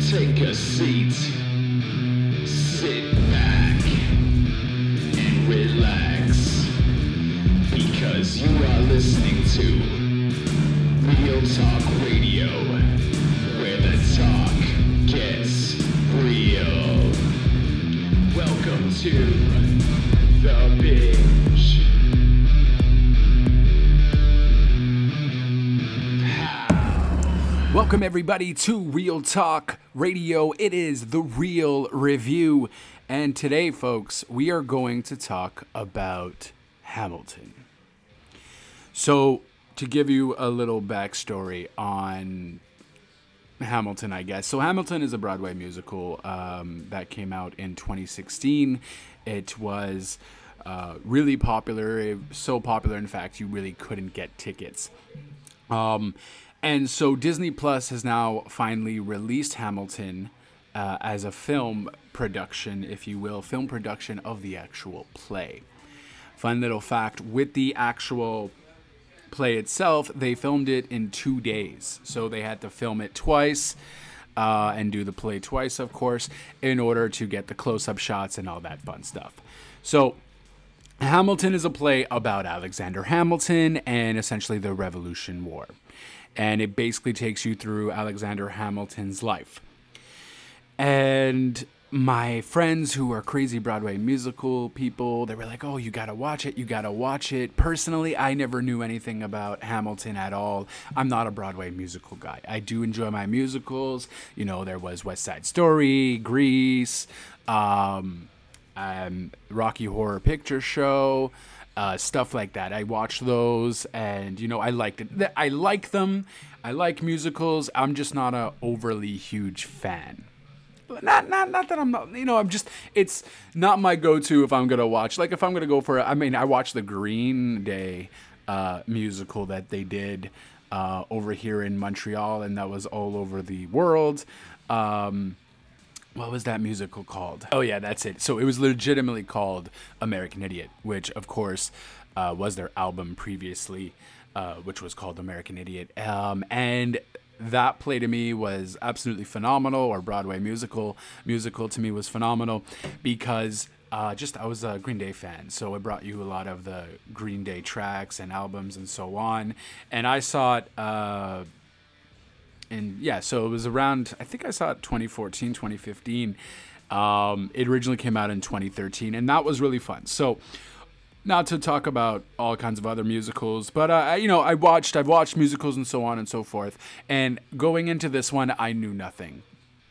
Take a seat, sit back, and relax, because you are listening to Real Talk Radio, where the talk gets real. Welcome to The Binge. Welcome everybody to Real Talk Radio. It is The Real Review. And today, folks, we are going to talk about Hamilton. So, to give you a little backstory on Hamilton, I guess. So, Hamilton is a Broadway musical that came out in 2016. It was really popular. So popular, in fact, you really couldn't get tickets. And so Disney Plus has now finally released Hamilton as a film production, if you will, film production of the actual play. Fun little fact, with the actual play itself, they filmed it in 2 days. So they had to film it twice and do the play twice, of course, in order to get the close-up shots and all that fun stuff. So Hamilton is a play about Alexander Hamilton and essentially the Revolution War. And it basically takes you through Alexander Hamilton's life. And my friends who are crazy Broadway musical people, they were like, oh, you gotta watch it, you gotta watch it. Personally, I never knew anything about Hamilton at all. I'm not a Broadway musical guy. I do enjoy my musicals. You know, there was West Side Story, Grease, Rocky Horror Picture Show, stuff like that. I watched those, and you know, I liked it. I like them. I like musicals. I'm just not a overly huge fan. Not that I'm not. You know, I'm just. It's not my go-to if I'm gonna watch. Like if I'm gonna go for. I mean, I watched the Green Day musical that they did over here in Montreal, and that was all over the world. What was that musical called? Oh, yeah, that's it. So it was legitimately called American Idiot, which, of course, was their album previously, which was called American Idiot. And that play to me was absolutely phenomenal, or Broadway musical to me was phenomenal because I was a Green Day fan. So it brought you a lot of the Green Day tracks and albums and so on. And I saw it... And yeah, so it was around, I think I saw it 2014, 2015. It originally came out in 2013, and that was really fun. So, not to talk about all kinds of other musicals, but I've watched musicals and so on and so forth. And going into this one, I knew nothing.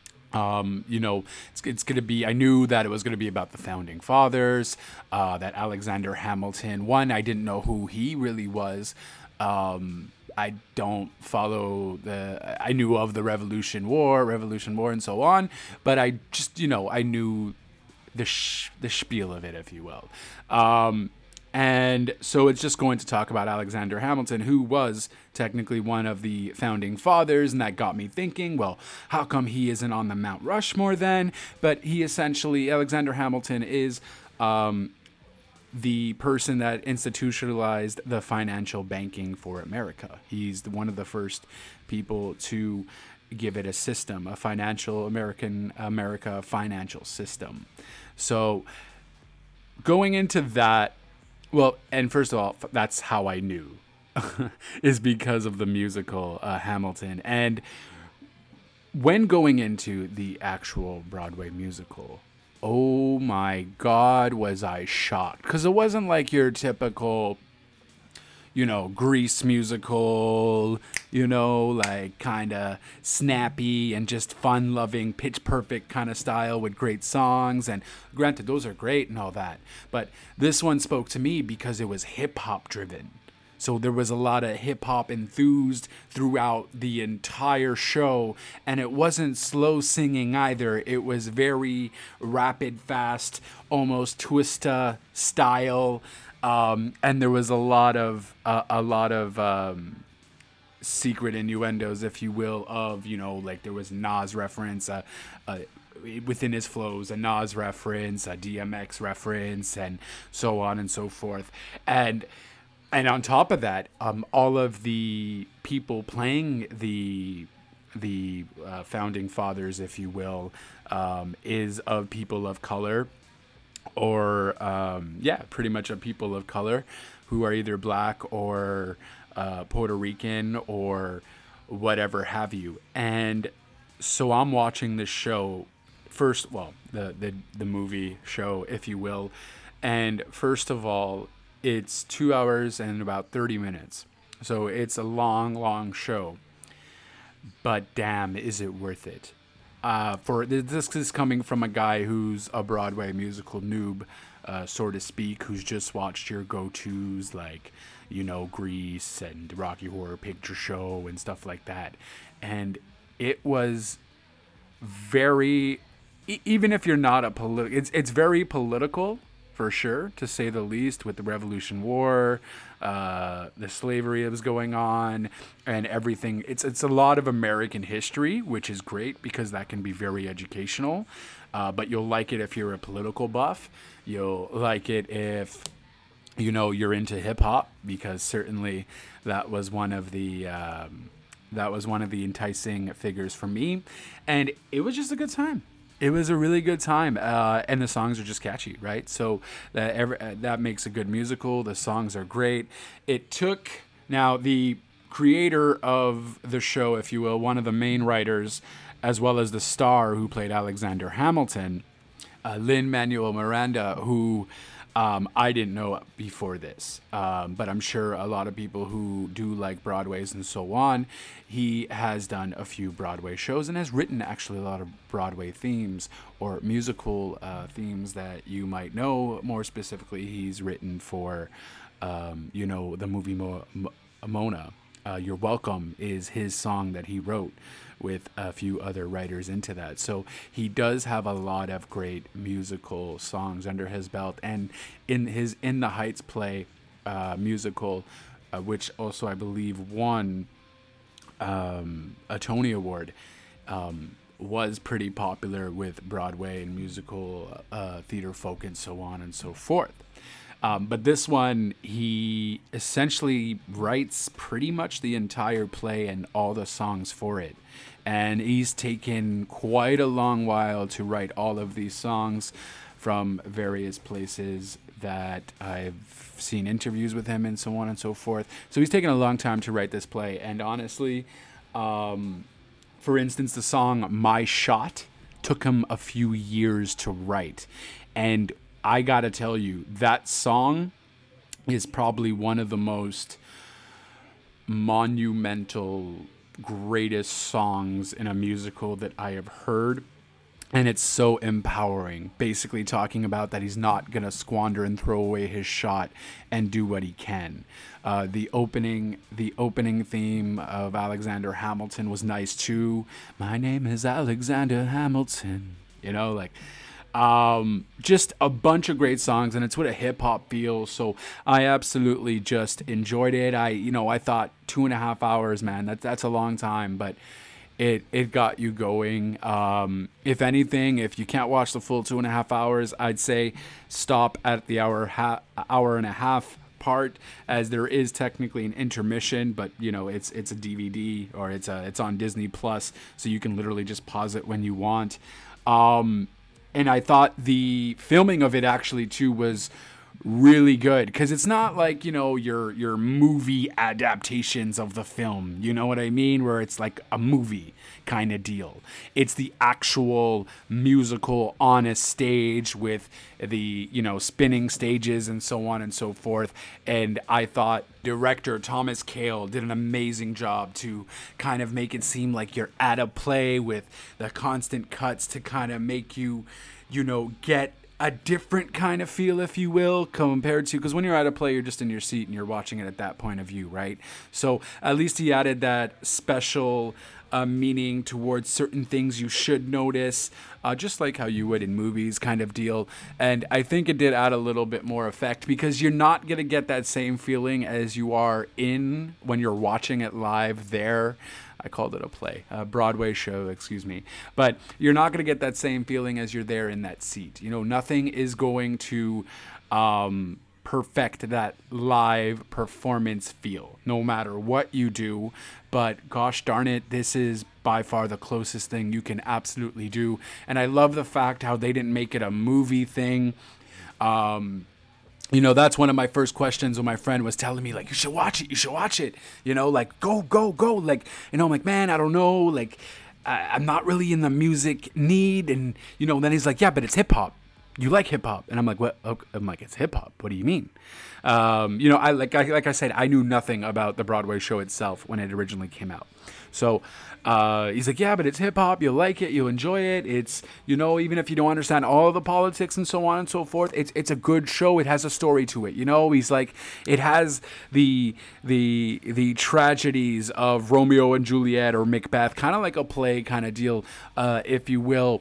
It's gonna be. I knew that it was gonna be about the founding fathers. That Alexander Hamilton. One, I didn't know who he really was. I don't follow I knew of the Revolution War and so on, but I just, I knew the spiel of it, if you will. And so it's just going to talk about Alexander Hamilton, who was technically one of the founding fathers, and that got me thinking, well, how come he isn't on the Mount Rushmore then? But Alexander Hamilton is, the person that institutionalized the financial banking for America. He's one of the first people to give it a system, a America financial system. So going into that, well, and first of all, that's how I knew, is because of the musical Hamilton. And when going into the actual Broadway musical, oh my God, was I shocked. Because it wasn't like your typical, Grease musical, like kind of snappy and just fun-loving, pitch-perfect kind of style with great songs. And granted, those are great and all that. But this one spoke to me because it was hip-hop driven. So there was a lot of hip-hop enthused throughout the entire show, and it wasn't slow singing either. It was very rapid, fast, almost twista style, and there was a lot of secret innuendos, if you will, of, like there was Nas reference, within his flows, a Nas reference, a DMX reference, and so on and so forth. And on top of that, all of the people playing the founding fathers, if you will, is of people of color, or pretty much of people of color who are either black or Puerto Rican or whatever have you. And so I'm watching this show first, well, the movie show, if you will. And first of all, it's 2 hours and about 30 minutes. So it's a long show. But damn, is it worth it? This is coming from a guy who's a Broadway musical noob, so to speak, who's just watched your go-tos like, Grease and Rocky Horror Picture Show and stuff like that. And it was very, even if you're not a it's very political, for sure, to say the least, with the Revolution War, the slavery that was going on, and everything. It's a lot of American history, which is great because that can be very educational. But you'll like it if you're a political buff. You'll like it if you're into hip hop, because certainly that was one of the enticing figures for me, and it was just a good time. It was a really good time, and the songs are just catchy, right? So that makes a good musical. The songs are great. Now the creator of the show, if you will, one of the main writers, as well as the star who played Alexander Hamilton, Lin-Manuel Miranda, who I didn't know before this, but I'm sure a lot of people who do like Broadways and so on. He has done a few Broadway shows and has written actually a lot of Broadway themes or musical themes that you might know. More specifically, he's written for, the movie Mona. You're Welcome is his song that he wrote with a few other writers into that. So he does have a lot of great musical songs under his belt. And in the Heights play musical, which also I believe won a Tony Award, was pretty popular with Broadway and musical theater folk and so on and so forth. But this one, he essentially writes pretty much the entire play and all the songs for it. And he's taken quite a long while to write all of these songs from various places that I've seen interviews with him and so on and so forth. So he's taken a long time to write this play. And honestly, for instance, the song My Shot took him a few years to write. And I gotta tell you, that song is probably one of the most monumental, greatest songs in a musical that I have heard. And it's so empowering, basically talking about that he's not going to squander and throw away his shot and do what he can. The opening theme of Alexander Hamilton was nice too. My name is Alexander Hamilton. Just a bunch of great songs, and it's what a hip hop feels. So I absolutely just enjoyed it. I thought 2.5 hours, man, that's a long time, but it got you going. If anything, if you can't watch the full 2.5 hours, I'd say stop at the hour and a half part, as there is technically an intermission, but it's a DVD, or it's on Disney Plus, so you can literally just pause it when you want. And I thought the filming of it actually too was really good, because it's not like your movie adaptations of the film, you know what I mean, where it's like a movie kind of deal. It's the actual musical on a stage with the spinning stages and so on and so forth. And I thought director Thomas Kail did an amazing job to kind of make it seem like you're at a play, with the constant cuts to kind of make you get a different kind of feel, if you will, compared to, because when you're at a play, you're just in your seat and you're watching it at that point of view, right? So at least he added that special meaning towards certain things you should notice, just like how you would in movies kind of deal. And I think it did add a little bit more effect, because you're not going to get that same feeling as you are when you're watching it live there. I called it a play, a Broadway show, excuse me. But you're not going to get that same feeling as you're there in that seat. Nothing is going to perfect that live performance feel, no matter what you do. But gosh darn it, this is by far the closest thing you can absolutely do. And I love the fact how they didn't make it a movie thing. That's one of my first questions when my friend was telling me, like, you should watch it, like, go, like, I'm like, man, I don't know, like, I'm not really in the music need, and, then he's like, yeah, but it's hip-hop. You like hip-hop. And I'm like, what? I'm like, it's hip-hop. What do you mean? Like I said, I knew nothing about the Broadway show itself when it originally came out. So he's like, yeah, but it's hip hop. You'll like it. You'll enjoy it. It's, even if you don't understand all of the politics and so on and so forth, it's a good show. It has a story to it. He's like, it has the tragedies of Romeo and Juliet or Macbeth, kind of like a play kind of deal, if you will.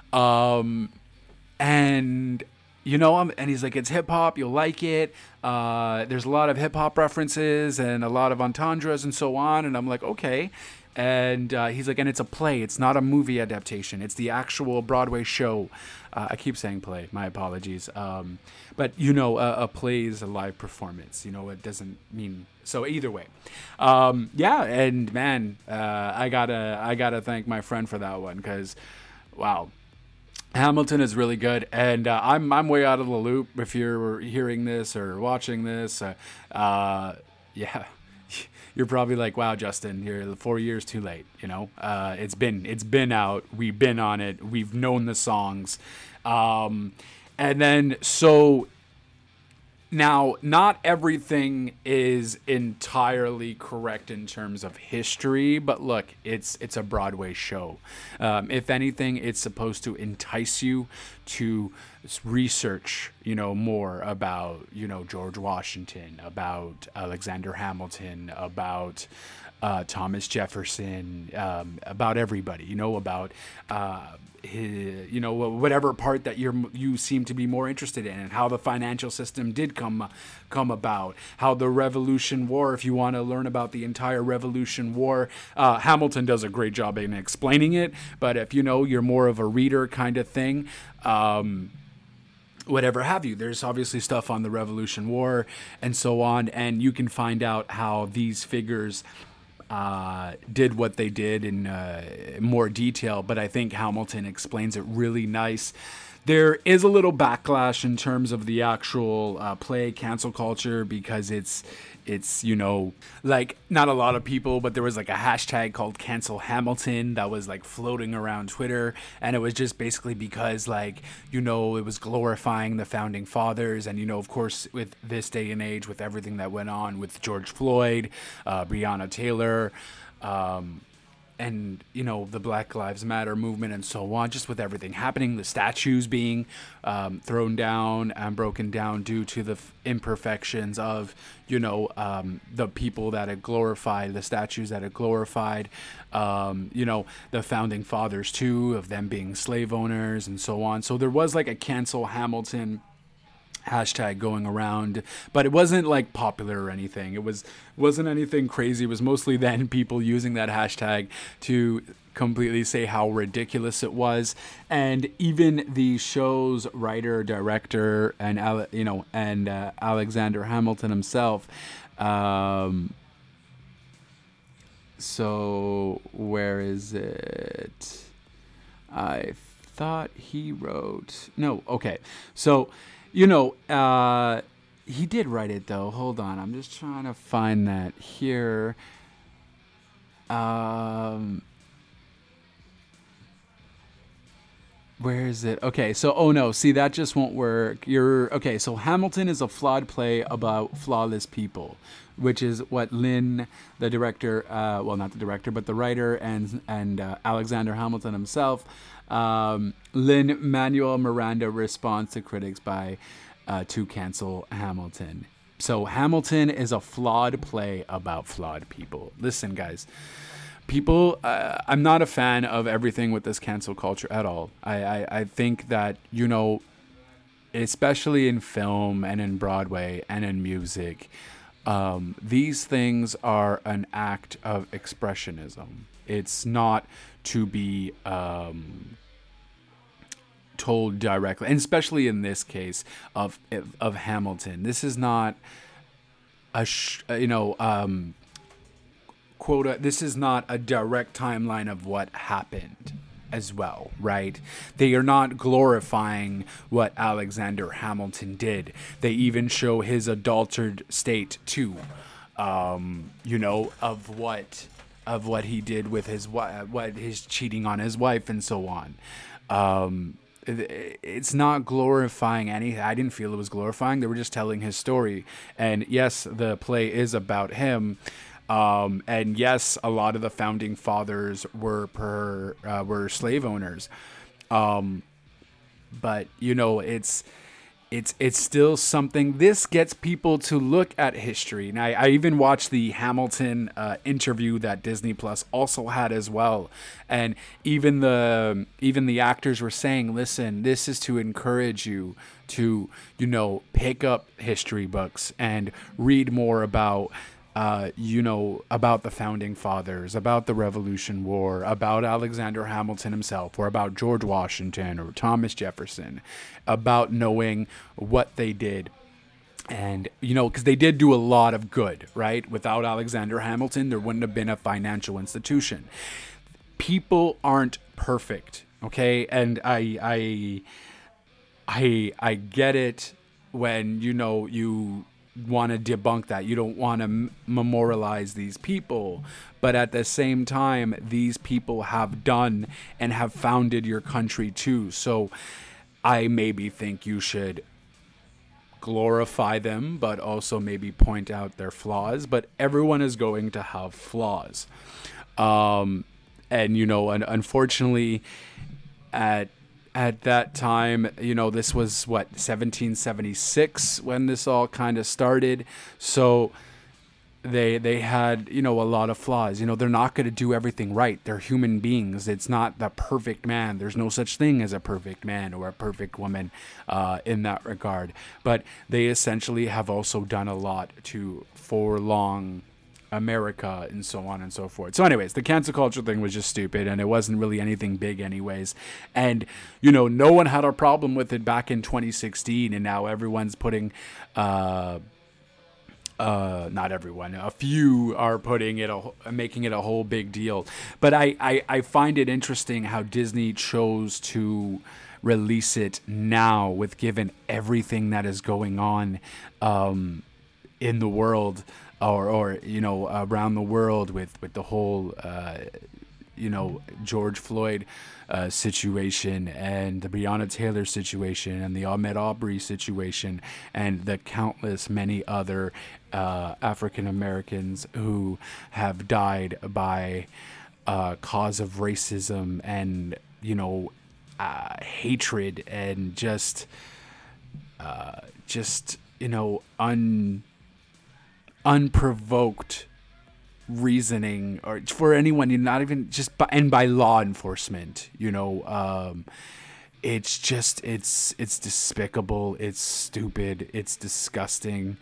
And he's like, it's hip hop, you'll like it. There's a lot of hip hop references and a lot of entendres and so on. And I'm like, okay. And he's like, and it's a play. It's not a movie adaptation. It's the actual Broadway show. I keep saying play. My apologies. But a play is a live performance. It doesn't mean so. Either way, yeah. And man, I gotta thank my friend for that one because, wow. Hamilton is really good, and I'm way out of the loop if you're hearing this or watching this. Yeah, you're probably like, wow, Justin, you're 4 years too late. It's been out. We've been on it. We've known the songs, and then so. Now, not everything is entirely correct in terms of history, but look, it's a Broadway show. If anything, it's supposed to entice you to research, more about, George Washington, about Alexander Hamilton, about Thomas Jefferson, about everybody, about whatever part that you seem to be more interested in, and how the financial system did come about, how the Revolution War, if you want to learn about the entire Revolution War, Hamilton does a great job in explaining it. But if you're more of a reader kind of thing, whatever have you, there's obviously stuff on the Revolution War and so on, and you can find out how these figures did what they did in more detail, but I think Hamilton explains it really nice. There is a little backlash in terms of the actual play cancel culture because it's like not a lot of people, but there was like a hashtag called Cancel Hamilton that was like floating around Twitter, and it was just basically because it was glorifying the founding fathers, and of course with this day and age with everything that went on with George Floyd, Breonna Taylor, and the Black Lives Matter movement and so on, just with everything happening, the statues being thrown down and broken down due to the imperfections of the people that had glorified, the statues that had glorified the founding fathers too, of them being slave owners and so on. So there was like a Cancel Hamilton hashtag going around, but it wasn't like popular or anything. Wasn't anything crazy. It was mostly then people using that hashtag to completely say how ridiculous it was. And even the show's writer, director, and Alexander Hamilton himself. So where is it? I thought he wrote. No, okay. So. He did write it though. Hold on, I'm just trying to find that here. Where is it? Okay, so see, that just won't work. Okay. So Hamilton is a flawed play about flawless people, which is what Lin, the director, not the director, but the writer and Alexander Hamilton himself. Lin-Manuel Miranda responds to critics to cancel Hamilton. So Hamilton is a flawed play about flawed people. Listen, guys, people, I'm not a fan of everything with this cancel culture at all. I think that, especially in film and in Broadway and in music, these things are an act of expressionism. It's not to be told directly, and especially in this case of Hamilton. This is not quote. This is not a direct timeline of what happened as well, right? They are not glorifying what Alexander Hamilton did. They even show his adulterated state too, of what he did with his cheating on his wife and so on. It's not glorifying anything. I didn't feel it was glorifying. They were just telling his story. And yes, the play is about him. And yes, a lot of the founding fathers were slave owners. But it's still something. This gets people to look at history. And I even watched the Hamilton interview that Disney Plus also had as well. And even the actors were saying, listen, this is to encourage you to, pick up history books and read more about about the founding fathers, about the Revolution War, about Alexander Hamilton himself, or about George Washington or Thomas Jefferson, about knowing what they did. And, because they did do a lot of good, right? Without Alexander Hamilton, there wouldn't have been a financial institution. People aren't perfect, okay? And I get it when, you want to debunk that. You don't want to memorialize these people, but at the same time, these people have done and have founded your country too. So I maybe think you should glorify them, but also maybe point out their flaws. But everyone is going to have flaws, and unfortunately, at that time, this was 1776 when this all kind of started. So they had, a lot of flaws. They're not going to do everything right. They're human beings. It's not the perfect man. There's no such thing as a perfect man or a perfect woman in that regard. But they essentially have also done a lot to forlong America and so on and so forth. So anyways, the cancel culture thing was just stupid, and it wasn't really anything big anyways. And no one had a problem with it back in 2016, and now everyone's putting not everyone, a few are putting it making it a whole big deal. But I find it interesting how Disney chose to release it now, with given everything that is going on in the world, or around the world with the whole George Floyd situation, and the Breonna Taylor situation, and the Ahmaud Arbery situation, and the countless many other African Americans who have died by cause of racism and hatred and just unprovoked reasoning, or for anyone, not even just by law enforcement. It's despicable, it's stupid, it's disgusting.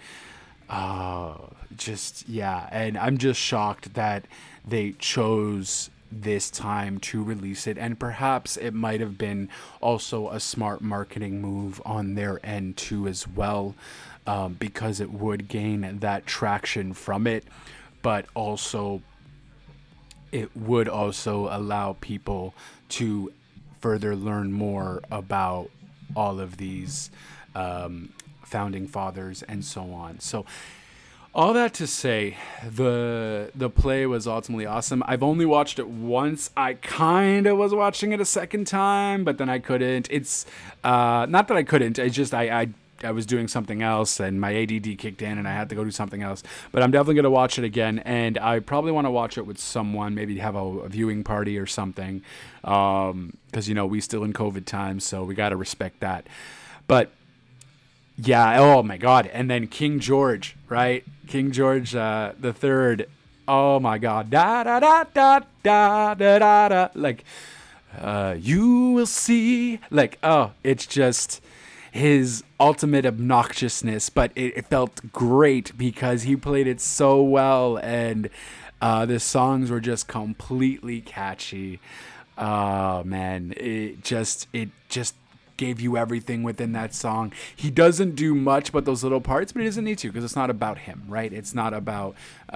And I'm just shocked that they chose this time to release it, and perhaps it might have been also a smart marketing move on their end too as well, because it would gain that traction from it, but also it would also allow people to further learn more about all of these founding fathers and so on. So all that to say, the play was ultimately awesome. I've only watched it once. I kind of was watching it a second time, but then I couldn't. It's not that I couldn't. It's just I was doing something else, and my ADD kicked in, and I had to go do something else. But I'm definitely going to watch it again, and I probably want to watch it with someone, maybe have a viewing party or something, because, we still in COVID times, so we got to respect that. But yeah, oh my God. And then King George, right? King George the Third. Oh my God. Da da da da da da da da. Like, you will see. Like, it's just his ultimate obnoxiousness, but it felt great because he played it so well, and the songs were just completely catchy. Man, it just gave you everything within that song. He doesn't do much but those little parts, but he doesn't need to because it's not about him, right? It's not about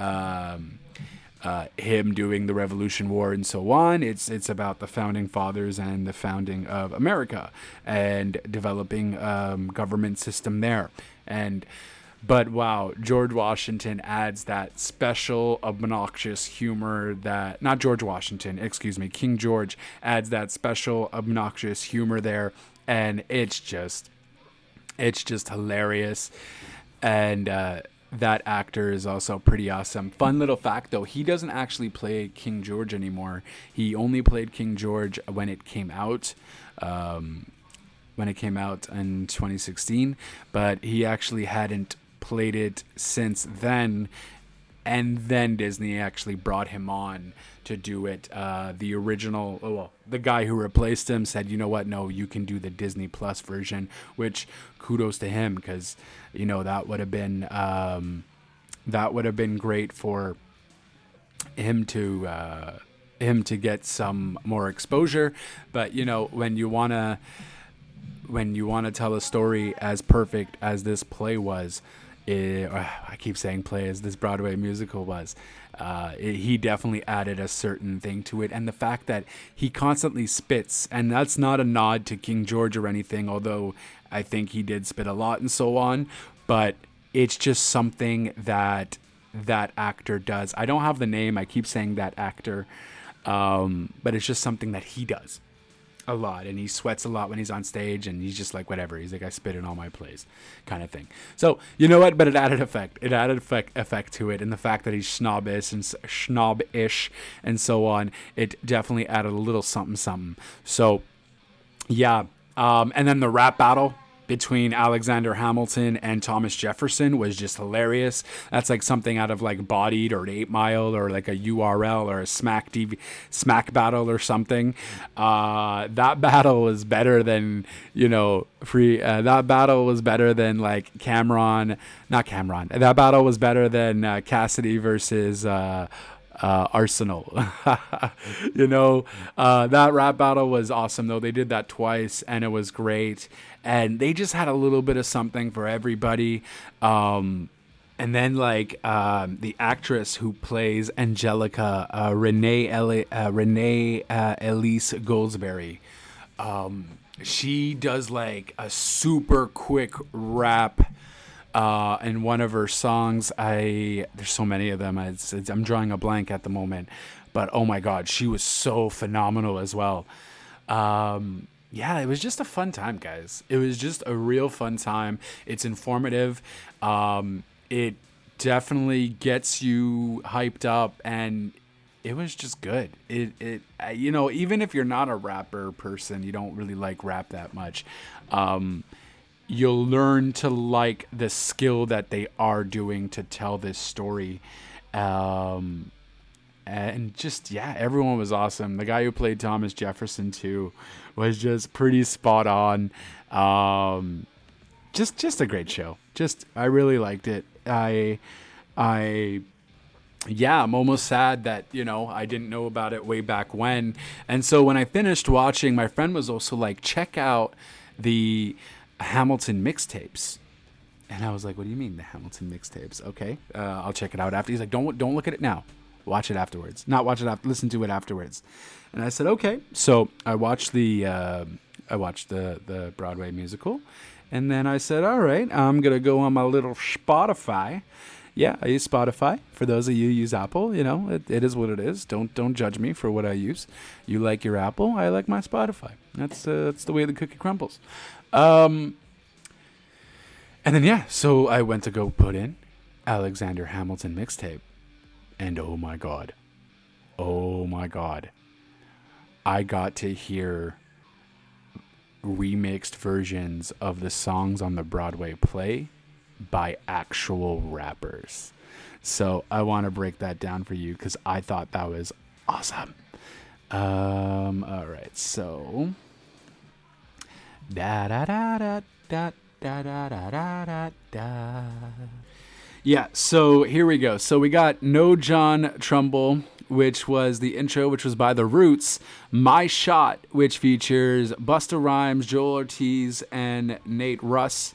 him doing the Revolution War and so on. It's about the founding fathers and the founding of America and developing government system there. But wow, George Washington adds that special obnoxious humor that, not George Washington, excuse me, King George adds that special obnoxious humor there, and it's just hilarious. And that actor is also pretty awesome. Fun little fact though, he doesn't actually play King George anymore. He only played King George when it came out. When it came out in 2016, but he actually hadn't played it since then, and then Disney actually brought him on to do it. The original, the guy who replaced him said, you know what, no, you can do the Disney Plus version, which kudos to him, because that would have been great for him to get some more exposure. But when you want to tell a story as perfect as this play was, I keep saying play, as this Broadway musical was, he definitely added a certain thing to it. And the fact that he constantly spits, and that's not a nod to King George or anything, although I think he did spit a lot and so on, but it's just something that actor does. I don't have the name, I keep saying that actor, but it's just something that he does a lot, and he sweats a lot when he's on stage, and he's just like, whatever, he's like, I spit in all my plays kind of thing. So you know what, but it added effect to it, and the fact that he's snobbish and so on, it definitely added a little something. So yeah, and then the rap battle between Alexander Hamilton and Thomas Jefferson was just hilarious. That's like something out of like Bodied or 8 Mile or like a URL or a Smack battle or something. That battle was better than, that battle was better than like That battle was better than Cassidy versus Arsenal. That rap battle was awesome though. They did that twice and it was great, and they just had a little bit of something for everybody. And then the actress who plays Angelica, Renee Elise Goldsberry, she does like a super quick rap in one of her songs. There's so many of them. I'm drawing a blank at the moment, but oh my God, she was so phenomenal as well. Yeah, it was just a fun time, guys. It was just a real fun time. It's informative. It definitely gets you hyped up, and it was just good. Even if you're not a rapper person, you don't really like rap that much, you'll learn to like the skill that they are doing to tell this story. And just, everyone was awesome. The guy who played Thomas Jefferson too was just pretty spot on. Just a great show. I really liked it. I'm almost sad that, I didn't know about it way back when. And so when I finished watching, my friend was also like, check out the Hamilton mixtapes. And I was like, what do you mean, the Hamilton mixtapes? Okay, I'll check it out after. He's like, don't look at it now. Watch it afterwards. Not watch it after, listen to it afterwards. And I said, okay. So I watched the Broadway musical. And then I said, all right, I'm going to go on my little Spotify. Yeah, I use Spotify. For those of you who use Apple, it is what it is. Don't judge me for what I use. You like your Apple, I like my Spotify. That's the way the cookie crumbles. And then, so I went to go put in Alexander Hamilton mixtape. And oh my God, I got to hear remixed versions of the songs on the Broadway play by actual rappers. So I want to break that down for you because I thought that was awesome. All right, so da da da da da da da da da da. Yeah, so here we go. So we got No John Trumbull, which was the intro, which was by The Roots. My Shot, which features Busta Rhymes, Joel Ortiz, and Nate Russ.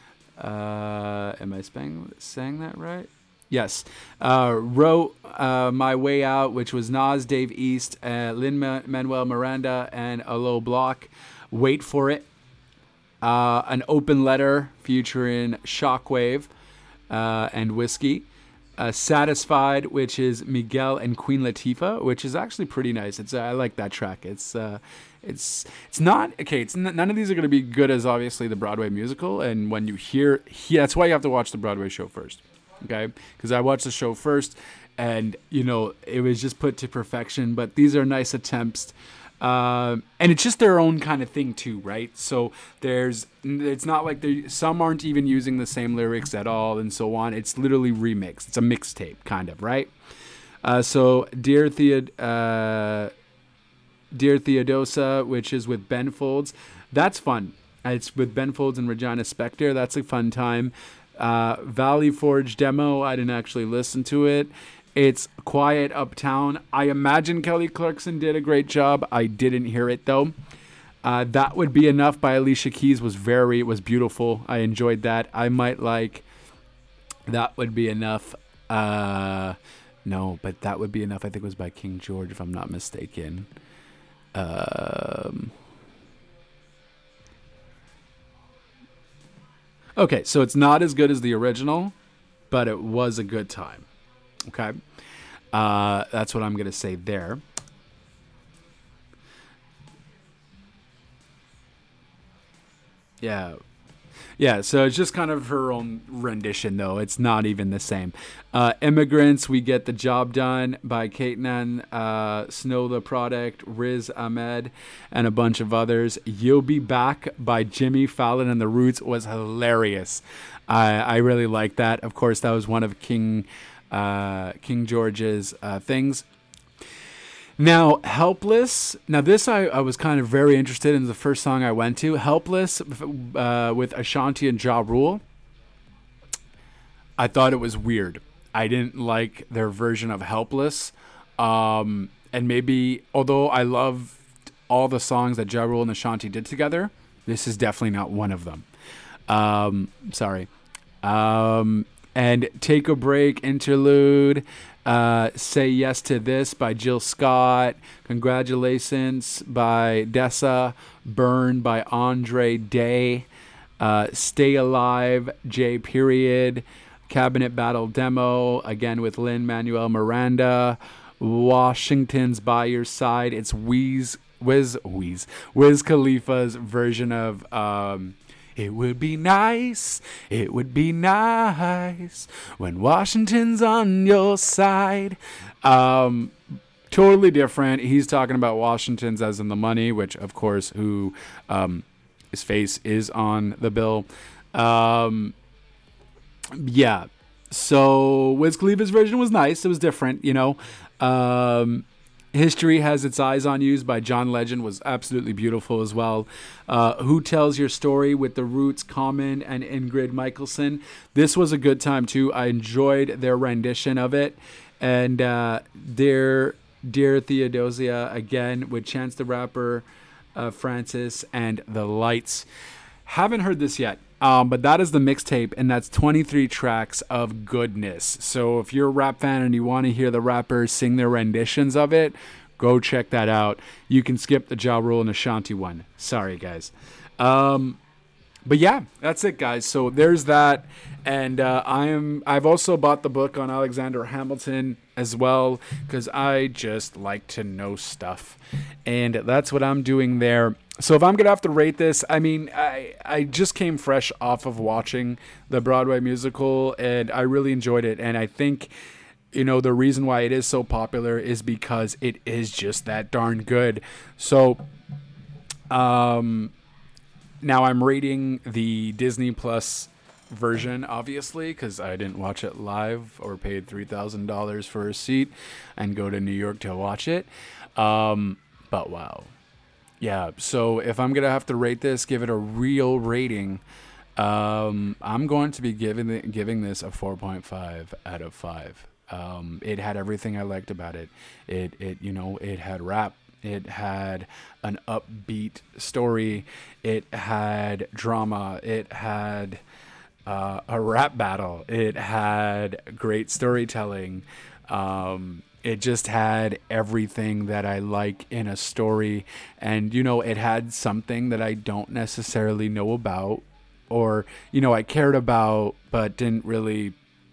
Am I saying that right? Yes. Wrote My Way Out, which was Nas, Dave East, Lin-Manuel Miranda, and Alo Block. Wait for It. An Open Letter featuring Shockwave and Whiskey. Satisfied, which is Miguel and Queen Latifah, which is actually pretty nice. I like that track. It's not okay. None of these are going to be good as obviously the Broadway musical. And when you hear, that's why you have to watch the Broadway show first, okay? Because I watched the show first, and it was just put to perfection. But these are nice attempts. And it's just their own kind of thing too, right? So it's not like some aren't even using the same lyrics at all and so on. It's literally remixed. It's a mixtape kind of, right? So Dear Theodosa, which is with Ben Folds. That's fun. It's with Ben Folds and Regina Spektor. That's a fun time. Valley Forge demo. I didn't actually listen to it. It's Quiet Uptown. I imagine Kelly Clarkson did a great job. I didn't hear it though. That Would Be Enough by Alicia Keys was beautiful. I enjoyed that. I might like That Would Be Enough. No, but That Would Be Enough I think was by King George if I'm not mistaken. Okay, so it's not as good as the original, but it was a good time. Okay, that's what I'm going to say there. Yeah, so it's just kind of her own rendition, though. It's not even the same. Immigrants, we get The Job Done by Kaitnan, Snow the Product, Riz Ahmed, and a bunch of others. You'll Be Back by Jimmy Fallon and The Roots was hilarious. I really liked that. Of course, that was one of King George's things. Now, Helpless. Now, this I was kind of very interested in. The first song I went to, Helpless, with Ashanti and Ja Rule. I thought it was weird. I didn't like their version of Helpless. And maybe, although I loved all the songs that Ja Rule and Ashanti did together, this is definitely not one of them. Sorry. And Take a Break interlude. Say Yes to This by Jill Scott. Congratulations by Dessa. Burn by Andre Day. Stay Alive, J. Period. Cabinet Battle demo, again with Lin-Manuel Miranda. Washington's By Your Side. It's Wiz Khalifa's version of It would be nice when Washington's on your side. Totally different. He's talking about Washington's as in the money, which of course his face is on the bill. Yeah. So Wiz Khalifa's version was nice. It was different, History Has Its Eyes on You by John Legend was absolutely beautiful as well. Who Tells Your Story with The Roots, Common, and Ingrid Michaelson. This was a good time too. I enjoyed their rendition of it. And Dear Theodosia again with Chance the Rapper, Francis, and The Lights. Haven't heard this yet. But that is the mixtape, and that's 23 tracks of goodness. So if you're a rap fan and you want to hear the rappers sing their renditions of it, go check that out. You can skip the Ja Rule and Ashanti one. Sorry, guys. But yeah, that's it, guys. So there's that, and I've also bought the book on Alexander Hamilton as well because I just like to know stuff, and that's what I'm doing there. So if I'm gonna have to rate this, I mean, I just came fresh off of watching the Broadway musical, and I really enjoyed it, and I think the reason why it is so popular is because it is just that darn good. So now I'm rating the Disney Plus version, obviously, because I didn't watch it live or paid $3,000 for a seat and go to New York to watch it. But wow. Yeah, so if I'm going to have to rate this, give it a real rating, I'm going to be giving this a 4.5 out of 5. It had everything I liked about it. It had rap. It had an upbeat story. It had drama. It had a rap battle. It had great storytelling. It just had everything that I like in a story. And, it had something that I don't necessarily know about, or, I cared about, but didn't really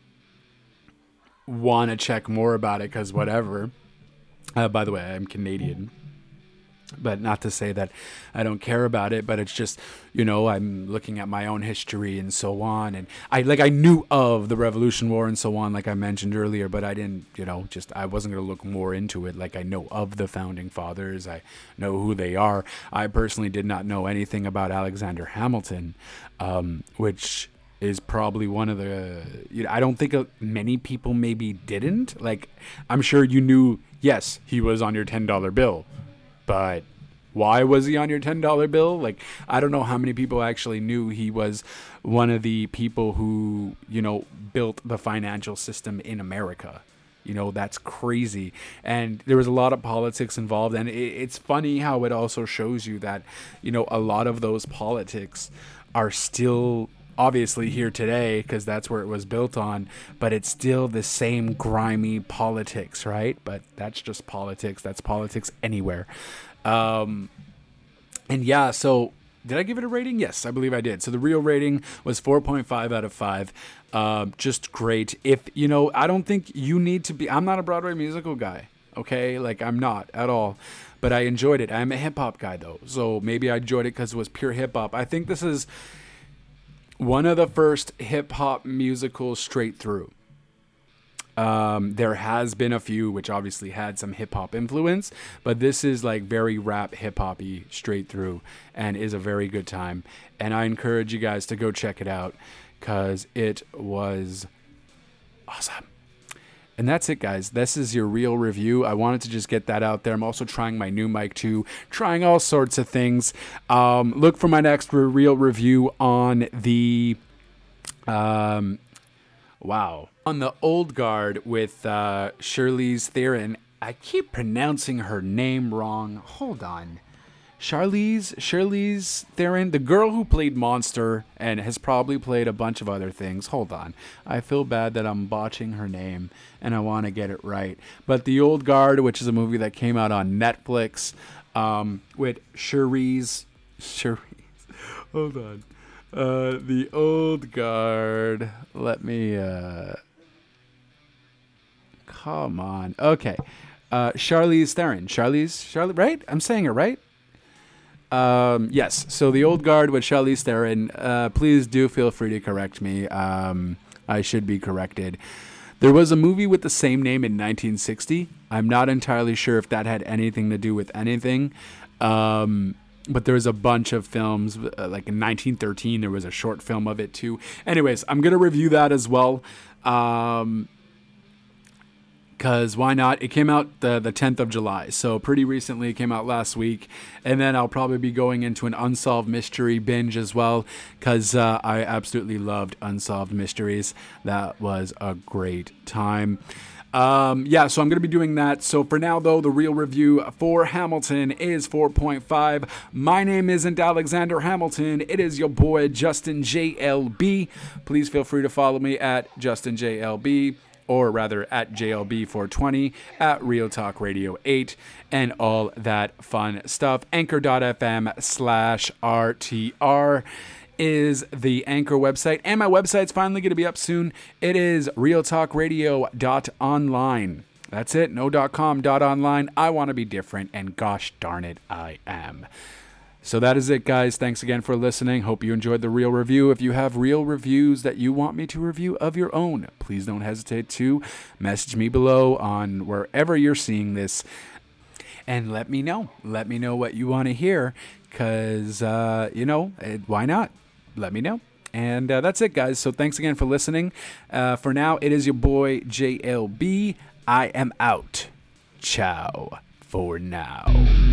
want to check more about it because whatever. By the way, I'm Canadian. But not to say that I don't care about it, but it's just, I'm looking at my own history and so on. And I knew of the Revolution War and so on, like I mentioned earlier, but I didn't, I wasn't going to look more into it. Like, I know of the founding fathers. I know who they are. I personally did not know anything about Alexander Hamilton, which is probably one of the, I don't think many people maybe didn't. Like, I'm sure you knew, yes, he was on your $10 bill. But why was he on your $10 bill? Like, I don't know how many people actually knew he was one of the people who, built the financial system in America. That's crazy. And there was a lot of politics involved. And it's funny how it also shows you that, a lot of those politics are still obviously here today because that's where it was built on, but it's still the same grimy politics, right? But that's just politics. That's politics anywhere. And yeah, so did I give it a rating? Yes, I believe I did. So the real rating was 4.5 out of 5. Just great. If, I don't think you need to be, I'm not a Broadway musical guy. Okay. Like, I'm not at all, but I enjoyed it. I'm a hip hop guy though. So maybe I enjoyed it because it was pure hip hop. I think this is one of the first hip-hop musicals straight through. There has been a few which obviously had some hip-hop influence, but this is like very rap hip-hop-y straight through and is a very good time. And I encourage you guys to go check it out because it was awesome. And that's it, guys. This is your real review. I wanted to just get that out there. I'm also trying my new mic too, trying all sorts of things. Look for my next real review on the, on the Old Guard with Charlize Theron. I keep pronouncing her name wrong. Hold on. Charlize Theron, the girl who played Monster and has probably played a bunch of other things. Hold on. I feel bad that I'm botching her name and I want to get it right. But The Old Guard, which is a movie that came out on Netflix, with Charlize. Hold on. The Old Guard. Let me, come on. Okay. Charlize Theron. Charlize, right? I'm saying it right? Yes. So The Old Guard with Charlize Theron. Please do feel free to correct me. I should be corrected. There was a movie with the same name in 1960. I'm not entirely sure if that had anything to do with anything. But there was a bunch of films, like in 1913, there was a short film of it too. Anyways, I'm going to review that as well. Because why not? It came out the 10th of July, so pretty recently. It came out last week. And then I'll probably be going into an Unsolved Mystery binge as well, because I absolutely loved Unsolved Mysteries. That was a great time. So I'm going to be doing that. So for now, though, the real review for Hamilton is 4.5. My name isn't Alexander Hamilton. It is your boy, Justin JLB. Please feel free to follow me at Justin JLB. Or rather at JLB420, at Real Talk Radio 8, and all that fun stuff. Anchor.fm/RTR is the Anchor website, and my website's finally going to be up soon. It is realtalkradio.online. That's it, no .com, .online. I want to be different, and gosh darn it, I am. So that is it, guys. Thanks again for listening. Hope you enjoyed the real review. If you have real reviews that you want me to review of your own, please don't hesitate to message me below on wherever you're seeing this. And let me know. Let me know what you want to hear. Because, why not? Let me know. And that's it, guys. So thanks again for listening. For now, it is your boy, JLB. I am out. Ciao for now.